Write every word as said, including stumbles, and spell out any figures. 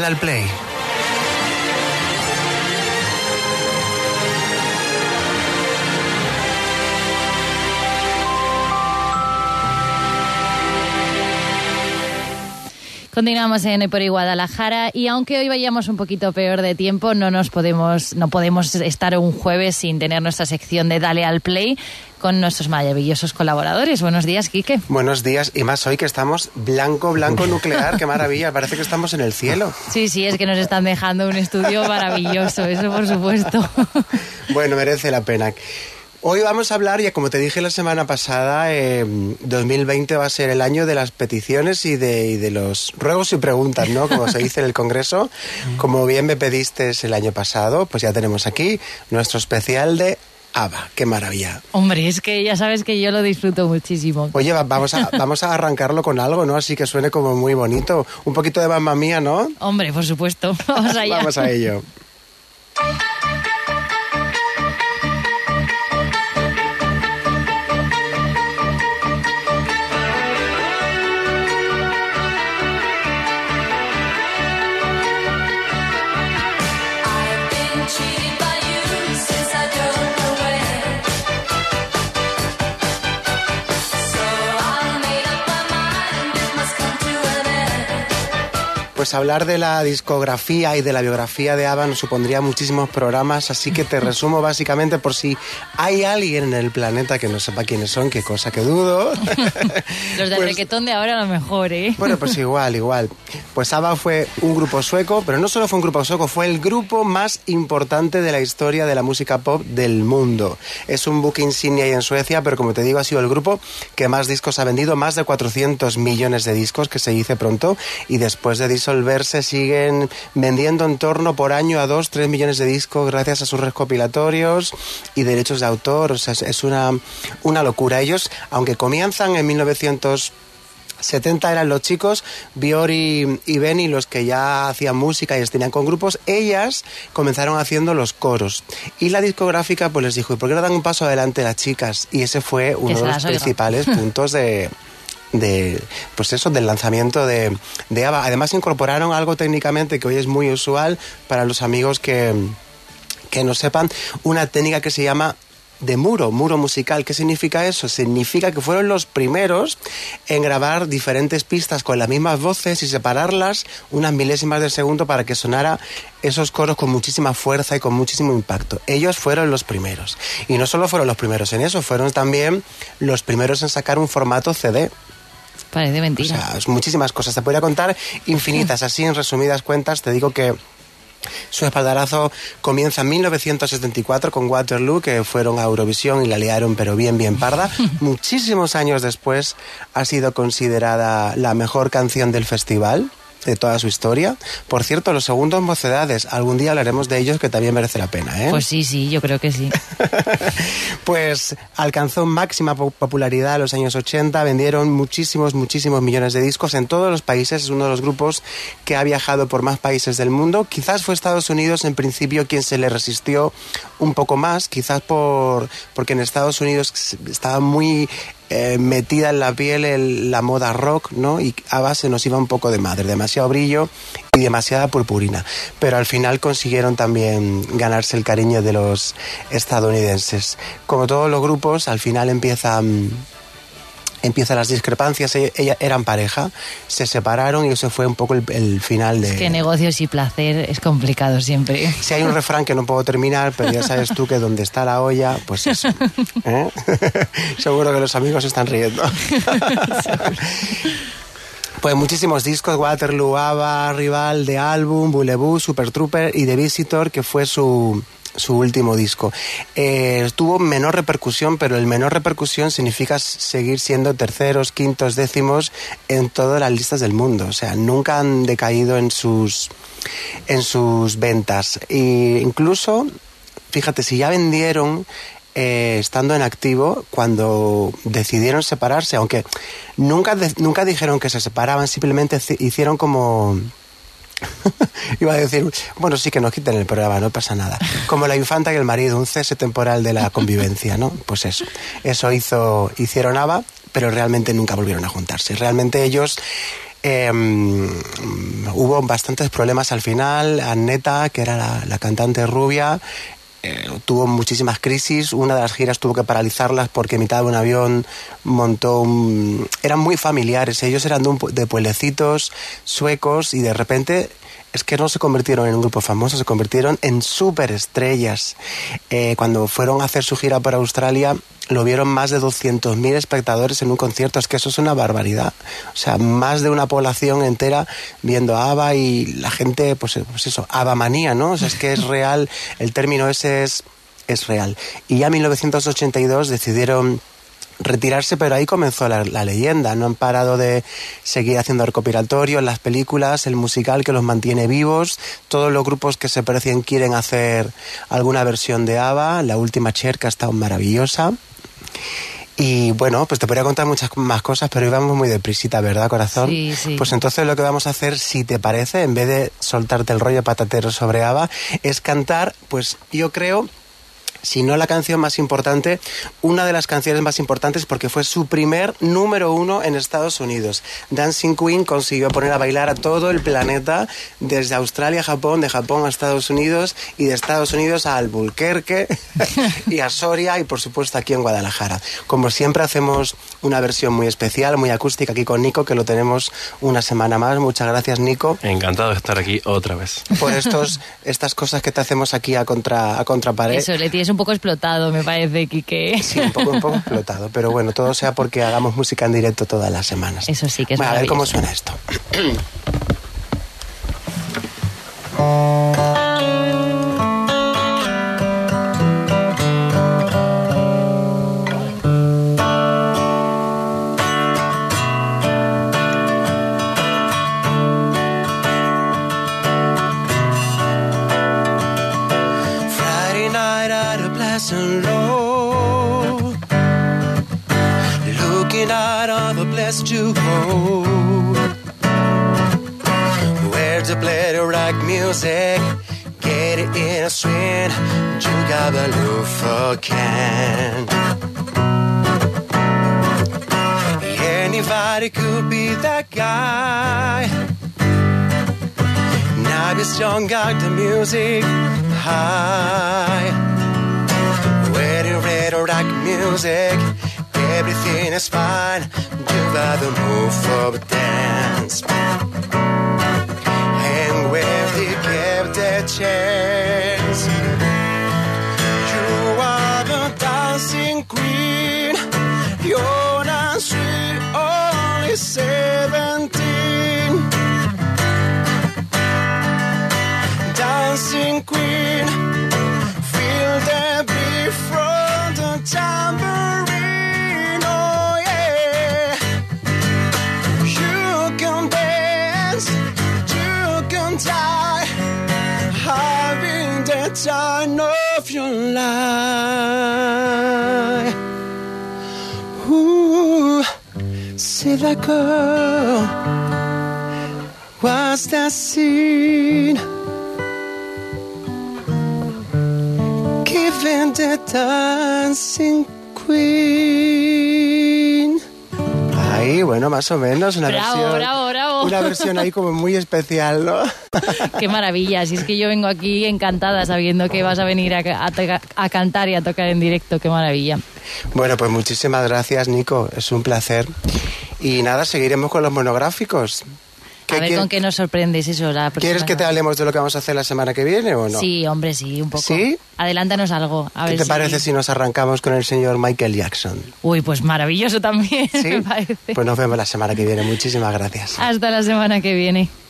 Dale al play. Continuamos en Por Guadalajara y aunque hoy vayamos un poquito peor de tiempo, no nos podemos, no podemos estar un jueves sin tener nuestra sección de Dale al Play con nuestros maravillosos colaboradores. Buenos días, Quique. Buenos días, y más hoy que estamos blanco, blanco nuclear, qué maravilla, parece que estamos en el cielo. Sí, sí, es que nos están dejando un estudio maravilloso, eso por supuesto. Bueno, merece la pena. Hoy vamos a hablar, ya como te dije la semana pasada, eh, dos mil veinte va a ser el año de las peticiones y de, y de los ruegos y preguntas, ¿no? Como se dice en el Congreso. Como bien me pediste el año pasado, pues ya tenemos aquí nuestro especial de ABBA. ¡Qué maravilla! Hombre, es que ya sabes que yo lo disfruto muchísimo. Oye, vamos a, vamos a arrancarlo con algo, ¿no? Así que suene como muy bonito. Un poquito de Mamma Mía, ¿no? Hombre, por supuesto. Vamos allá. Vamos a ello. Pues hablar de la discografía y de la biografía de ABBA nos supondría muchísimos programas, así que te resumo básicamente por si hay alguien en el planeta que no sepa quiénes son, qué cosa que dudo. Los del pues, reggaetón de ahora a lo mejor, ¿eh? Bueno, pues igual, igual. Pues ABBA fue un grupo sueco, pero no solo fue un grupo sueco, fue el grupo más importante de la historia de la música pop del mundo. Es un buque insignia ahí en Suecia, pero como te digo, ha sido el grupo que más discos ha vendido, más de cuatrocientos millones de discos, que se dice pronto, y después de disolverse siguen vendiendo en torno por año a dos, tres millones de discos gracias a sus recopilatorios y derechos de autor. O sea, es una, una locura. Ellos, aunque comienzan en mil novecientos setenta eran los chicos, Björk y, y Benny los que ya hacían música y les tenían con grupos, ellas comenzaron haciendo los coros. Y la discográfica pues les dijo, ¿y por qué no dan un paso adelante las chicas? Y ese fue uno de los principales puntos de... de pues eso, del lanzamiento de, de ABBA. Además incorporaron algo técnicamente que hoy es muy usual para los amigos que, que no sepan, una técnica que se llama de muro, muro musical. ¿Qué significa eso? Significa que fueron los primeros en grabar diferentes pistas con las mismas voces y separarlas unas milésimas de segundo para que sonara esos coros con muchísima fuerza y con muchísimo impacto. Ellos fueron los primeros. Y no solo fueron los primeros en eso, fueron también los primeros en sacar un formato C D. Parece mentira. O sea, muchísimas cosas. Te podría contar infinitas. Así, en resumidas cuentas, te digo que su espaldarazo comienza en mil novecientos setenta y cuatro con Waterloo, que fueron a Eurovisión y la liaron, pero bien, bien parda. Muchísimos años después ha sido considerada la mejor canción del festival de toda su historia. Por cierto, los segundos Mocedades, algún día hablaremos de ellos, que también merece la pena, ¿eh? Pues sí, sí, yo creo que sí. Pues alcanzó máxima popularidad en los años ochenta, vendieron muchísimos, muchísimos millones de discos en todos los países, es uno de los grupos que ha viajado por más países del mundo. Quizás fue Estados Unidos en principio quien se le resistió un poco más, quizás por porque en Estados Unidos estaba muy... Eh, metida en la piel el, la moda rock, ¿no? Y ABBA se nos iba un poco de madre, demasiado brillo y demasiada purpurina. Pero al final consiguieron también ganarse el cariño de los estadounidenses. Como todos los grupos, al final empiezan... empiezan las discrepancias. Ellas eran pareja, se separaron y eso fue un poco el, el final de... Es que negocios y placer es complicado siempre. Si hay un refrán que no puedo terminar, pero ya sabes tú que donde está la olla, pues eso. ¿Eh? Seguro que los amigos están riendo. Pues muchísimos discos, Waterloo, ABBA, Rival, The Album, Voulez-Vous, Super Trooper y The Visitor, que fue su... su último disco. Eh, tuvo menor repercusión, pero el menor repercusión significa seguir siendo terceros, quintos, décimos en todas las listas del mundo. O sea, nunca han decaído en sus, en sus ventas. E incluso, fíjate, si ya vendieron eh, estando en activo cuando decidieron separarse, aunque nunca, de, nunca dijeron que se separaban, simplemente hicieron como... Iba a decir, bueno, sí, que nos quiten el programa, no pasa nada. Como la infanta y el marido, un cese temporal de la convivencia, ¿no? Pues eso, eso hizo, hicieron ABBA, pero realmente nunca volvieron a juntarse. Realmente ellos Eh, hubo bastantes problemas al final. Annetta, que era la, la cantante rubia, eh, tuvo muchísimas crisis. Una de las giras tuvo que paralizarlas porque en mitad de un avión montó un... Eran muy familiares, ellos eran de, un, de pueblecitos suecos y de repente... Es que no se convirtieron en un grupo famoso, se convirtieron en superestrellas. Eh, cuando fueron a hacer su gira por Australia, lo vieron más de doscientos mil espectadores en un concierto. Es que eso es una barbaridad. O sea, más de una población entera viendo a ABBA y la gente, pues, pues eso, ABBA-manía, ¿no? O sea, es que es real, el término ese es, es real. Y ya en mil novecientos ochenta y dos decidieron retirarse, pero ahí comenzó la, la leyenda. No han parado de seguir haciendo recopilatorios, las películas, el musical que los mantiene vivos. Todos los grupos que se parecen quieren hacer alguna versión de ABBA. La última Cher, que ha estado maravillosa. Y bueno, pues te podría contar muchas más cosas, pero íbamos muy deprisita, ¿verdad, corazón? Sí, sí. Pues entonces lo que vamos a hacer, si te parece, en vez de soltarte el rollo patatero sobre ABBA, es cantar, pues yo creo... si no la canción más importante, una de las canciones más importantes porque fue su primer número uno en Estados Unidos. Dancing Queen consiguió poner a bailar a todo el planeta, desde Australia a Japón, de Japón a Estados Unidos y de Estados Unidos a Albuquerque y a Soria y por supuesto aquí en Guadalajara. Como siempre hacemos una versión muy especial, muy acústica aquí con Nico, que lo tenemos una semana más. Muchas gracias, Nico. Encantado de estar aquí otra vez. Por estos, estas cosas que te hacemos aquí a contra, a contrapared. Eso, le tienes un poco explotado, me parece, Quique. Sí, un poco, un poco explotado, pero bueno, todo sea porque hagamos música en directo todas las semanas. Eso sí que es bueno, a ver cómo suena esto. To hold where to play the rock music, get it in a swing, you got the look for can. Anybody could be that guy. Now be strong, got the music high. Where you read rock music, everything is fine. You got the move for dance. And where they give the chance, you are the dancing queen. You're not sweet, only seventeen. Dancing queen, feel the beat from the tambourine. Die, having the time of your life. Ooh, see that girl, what's that scene? Giving the dancing queen. Ahí, bueno, más o menos, una bravo, versión... Bravo, bravo, Una versión ahí como muy especial, ¿no? Qué maravilla, si es que yo vengo aquí encantada sabiendo que vas a venir a, a, a cantar y a tocar en directo, qué maravilla. Bueno, pues muchísimas gracias, Nico, es un placer. Y nada, seguiremos con los monográficos. A ver con qué nos sorprendes eso. La ¿Quieres que te hablemos de lo que vamos a hacer la semana que viene o no? Sí, hombre, sí, un poco. ¿Sí? Adelántanos algo. A ¿Qué ver te si... parece si nos arrancamos con el señor Michael Jackson? Uy, pues maravilloso también, ¿Sí? me parece. Pues nos vemos la semana que viene. Muchísimas gracias. Hasta la semana que viene.